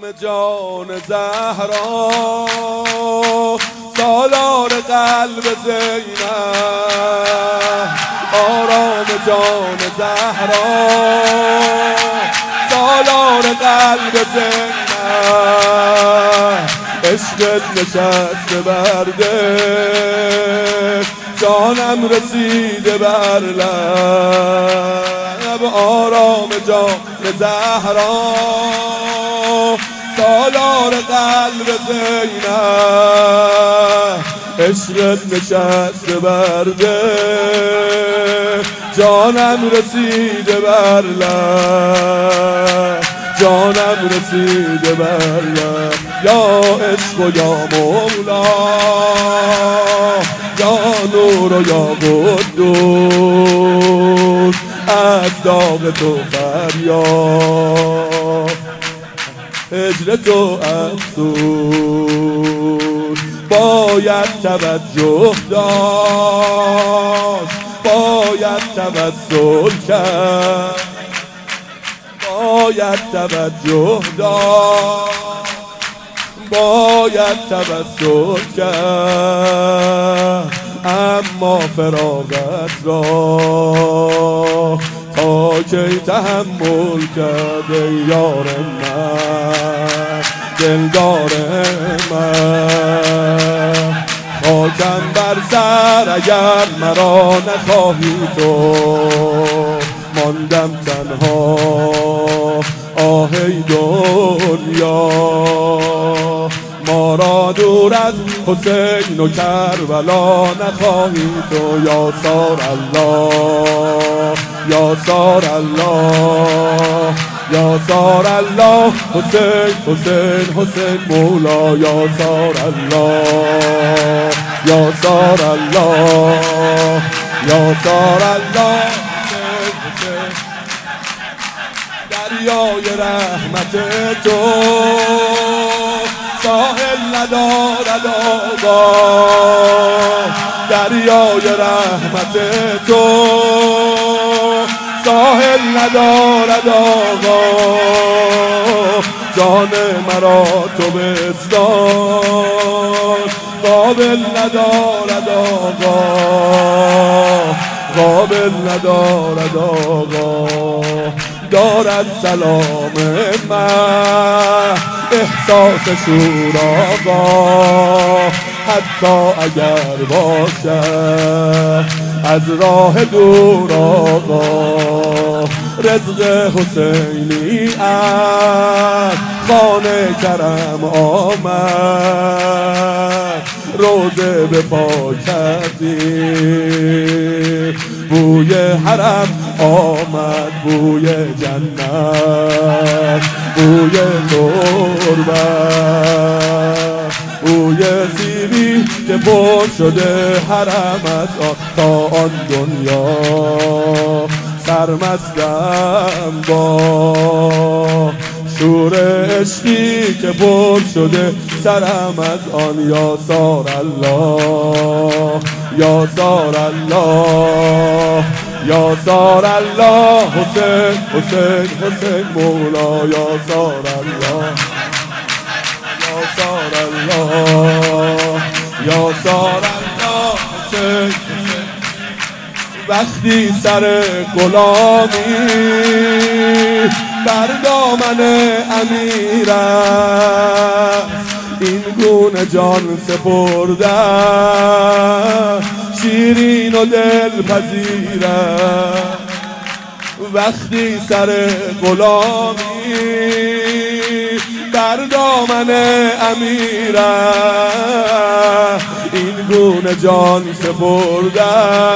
جان زهرا سالار قلب زینب، آرام جان زهرا سالار قلب زینب، عشقت نشسته بر دل، جانم رسیده بر لب، آرام جان زهرا سالار قلب زینب، عشقت نشسته بر دل، جانم رسیده بر لب، جانم رسیده بر لب. یا عشق و یا مولا، یا نور و یا قدوس، از داغ تو فریاد، هجر تو افسوس، باید توجه داشت، باید توسل کرد، باید توجه داشت، باید توسل کرد، اما فراغت را تا کی تحمل کرده یار من، دلدار من، خاکم بر سر اگر مرا نخواهی تو، ماندم تنها آه ای دنیا، ما را دور از حسین و کربلا نخواهی تو، یا سار الله، یا سار الله، یا سار الله، حسین حسین حسین مولا، یا سار الله، یا سار الله، یا سار الله، دریای رحمت تو ساحل ندارد آغاز، دریای رحمت تو ساحل ندارد آغاز، جان مرا تو بستان قابل ندارد آغاز، قابل ندارد آغاز، دارد سلام من احساس شور آقا، حتی اگر باشد از راه دور آقا، رزق حسینی از خانه کرم آمد، روزه به پا کردی، بوی حرم آمد، بوی جنت، بوی تربت، بوی سیبی که پر شده حرمت، تا آن دنیا سرمستم با شور عشقی که پر شده سرم از آن، یا سار الله، یا سار الله، یا سار الله، حسین حسین حسین مولا، یا سار الله، یا سار الله، یا سار الله، حسین حسین. وقتی سر غلامی بر دامن امیر است، این گونه جان سپرده شیرین و دلپذیر است، وقتی سر غلامی بر دامن امیر است، این گونه جان سپرده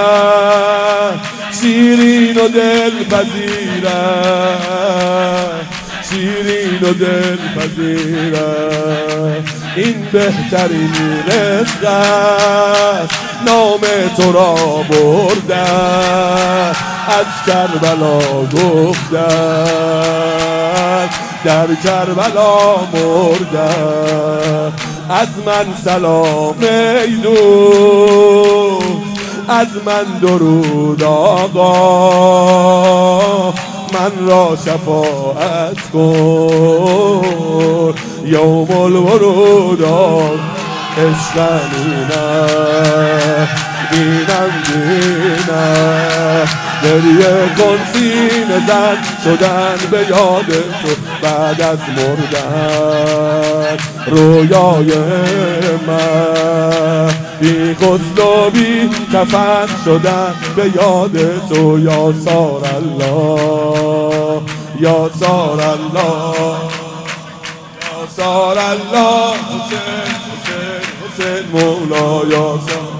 شیرین و دلپذیر است، شیرین و دلپذیر است، این بهترین رزق است، نام تو را برده از کربلا گفتند، در کربلا مرده، از من سلام ای دوست، از من درود آقا، من را شفاعت کن، یوم الورود عشقم اینم گریه کن سینه زن شدن به یاد تو بعد از مردن رویای من بی غسل و بی کفن شدن به یاد تو یا سار الله یا سار الله یا سار الله حسین حسین حسین مولا یا سار